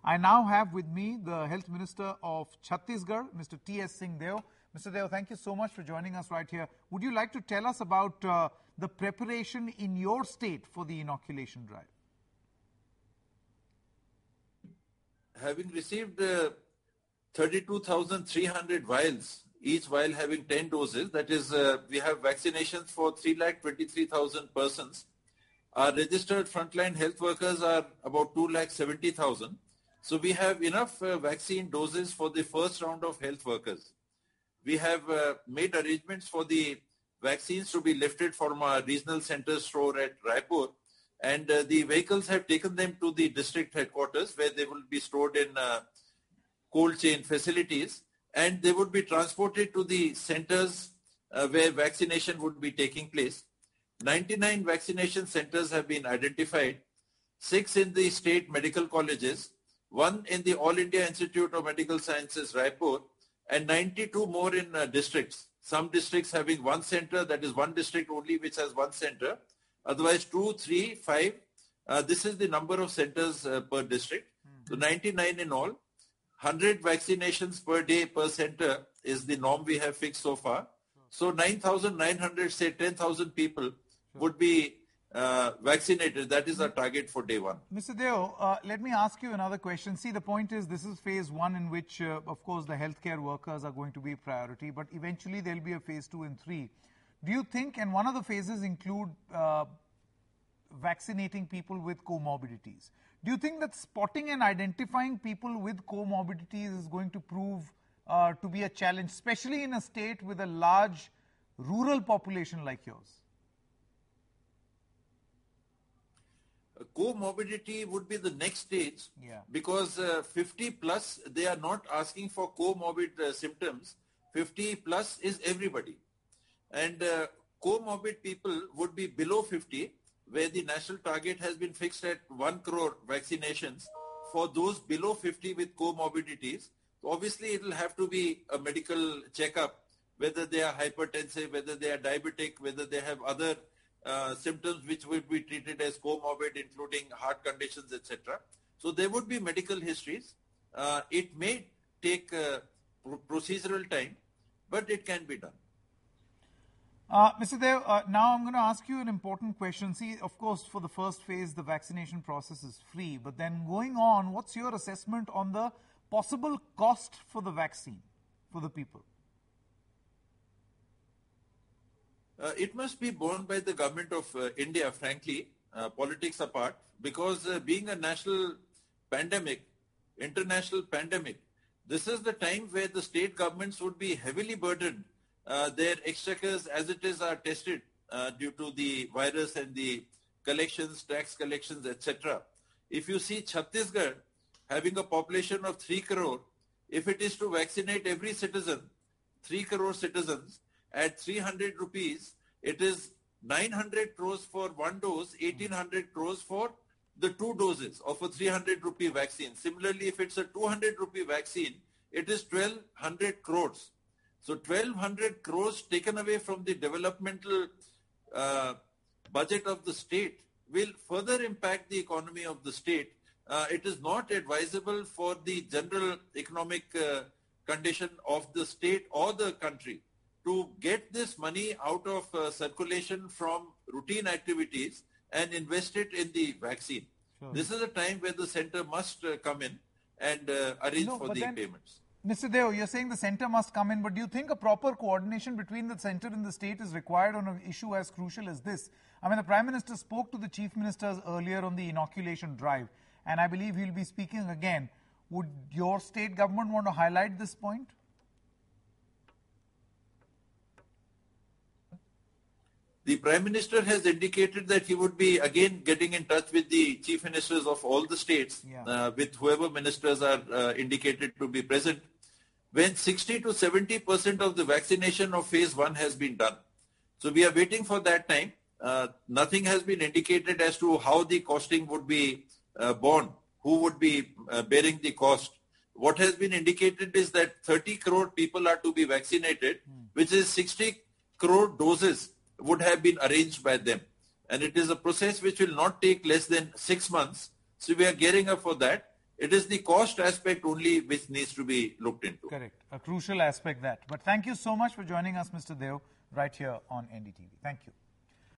I now have with me the Health Minister of Chhattisgarh, Mr. T.S. Singh Deo. Mr. Deo, thank you so much for joining us right here. Would you like to tell us about the preparation in your state for the inoculation drive? Having received 32,300 vials, each vial having 10 doses, that is, we have vaccinations for 3,23,000 persons. Our registered frontline health workers are about 2,70,000. So we have enough vaccine doses for the first round of health workers. We have made arrangements for the vaccines to be lifted from our regional center store at Raipur, and the vehicles have taken them to the district headquarters where they will be stored in cold chain facilities, and they would be transported to the centers where vaccination would be taking place. 99 vaccination centers have been identified, 6 in the state medical colleges, 1 in the All India Institute of Medical Sciences, Raipur, and 92 more in districts. Some districts having 1 center, that is 1 district only which has 1 center. Otherwise 2, 3, 5. This is the number of centers per district. So 99 in all. 100 vaccinations per day per center is the norm we have fixed so far. So 9,900, say 10,000 people would be vaccinated. That is our target for day one. Mr. Deo, let me ask you another question. See, the point is this is phase 1 in which, of course, the healthcare workers are going to be a priority, but eventually there will be a phase 2 and 3. Do you think, and one of the phases include vaccinating people with comorbidities. Do you think that spotting and identifying people with comorbidities is going to prove to be a challenge, especially in a state with a large rural population like yours? Comorbidity would be the next stage, because 50 plus, they are not asking for comorbid symptoms. 50 plus is everybody. And comorbid people would be below 50, where the national target has been fixed at 1 crore vaccinations for those below 50 with comorbidities. So obviously, it will have to be a medical checkup, whether they are hypertensive, whether they are diabetic, whether they have other symptoms which would be treated as comorbid, including heart conditions, etc. So there would be medical histories. It may take procedural time, but it can be done. Mr. Deo, now I'm going to ask you an important question. See, of course, for the first phase, the vaccination process is free. But then going on, what's your assessment on the possible cost for the vaccine for the people? It must be borne by the government of India, frankly, politics apart, because being a national pandemic, international pandemic, this is the time where the state governments would be heavily burdened. Their exchequers as it is are tested due to the virus and the collections, tax collections, etc. If you see Chhattisgarh having a population of 3 crore, if it is to vaccinate every citizen, 3 crore citizens, at 300 rupees, it is 900 crores for 1 dose, 1800 crores for the 2 doses of a 300 rupee vaccine. Similarly, if it's a 200 rupee vaccine, it is 1200 crores. So 1200 crores taken away from the developmental budget of the state will further impact the economy of the state. It is not advisable for the general economic condition of the state or the country to get this money out of circulation from routine activities and invest it in the vaccine. Sure. This is a time where the center must come in and arrange for the payments. Mr. Deo, you're saying the center must come in, but do you think a proper coordination between the center and the state is required on an issue as crucial as this? I mean, the Prime Minister spoke to the Chief Ministers earlier on the inoculation drive, and I believe he'll be speaking again. Would your state government want to highlight this point? The Prime Minister has indicated that he would be again getting in touch with the Chief Ministers of all the states, with whoever ministers are indicated to be present, when 60 to 70% of the vaccination of phase 1 has been done. So we are waiting for that time. Nothing has been indicated as to how the costing would be borne, who would be bearing the cost. What has been indicated is that 30 crore people are to be vaccinated, which is 60 crore doses would have been arranged by them. And it is a process which will not take less than 6 months. So we are gearing up for that. It is the cost aspect only which needs to be looked into. Correct. A crucial aspect that. But thank you so much for joining us, Mr. Deo, right here on NDTV. Thank you.